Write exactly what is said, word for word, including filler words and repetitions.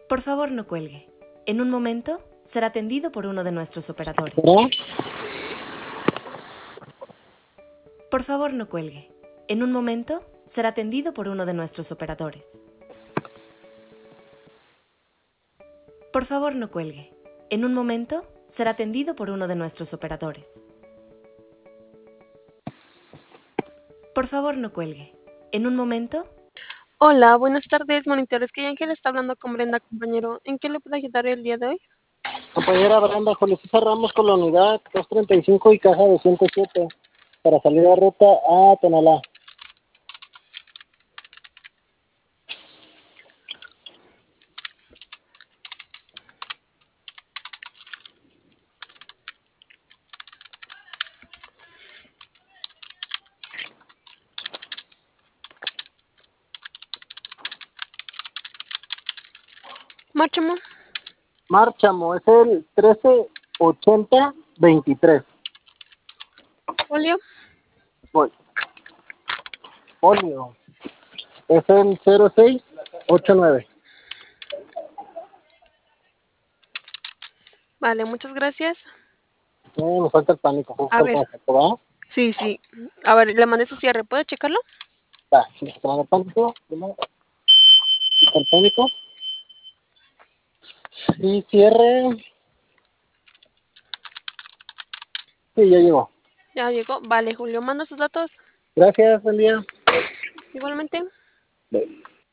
Por favor, no cuelgue. En un momento será atendido por uno de nuestros operadores. ¿Verdad? Por favor, no cuelgue. En un momento será atendido por uno de nuestros operadores. Por favor, no cuelgue. En un momento será atendido por uno de nuestros operadores. Por favor, no cuelgue. En un momento... Hola, buenas tardes, monitores. Que Ángel está hablando con Brenda, compañero. ¿En qué le puedo ayudar el día de hoy? Compañera Brenda, Julio César Ramos con la unidad doscientos treinta y cinco y caja doscientos siete para salir a ruta a Tonalá. Márchamo. Márchamo, es el trece ochenta veintitrés. Folio. Voy. Folio. Es el cero seis ochenta y nueve. Vale, muchas gracias. No, nos falta el pánico, justo A el ver. concepto, ¿va? Sí, sí. A ver, le mandé su cierre. ¿Puede checarlo? Va, nos tomamos el pánico. Primero, el pánico. Y cierre. Sí, ya llegó. Ya llegó. Vale, Julio, manda sus datos. Gracias, buen día. Igualmente. Bye.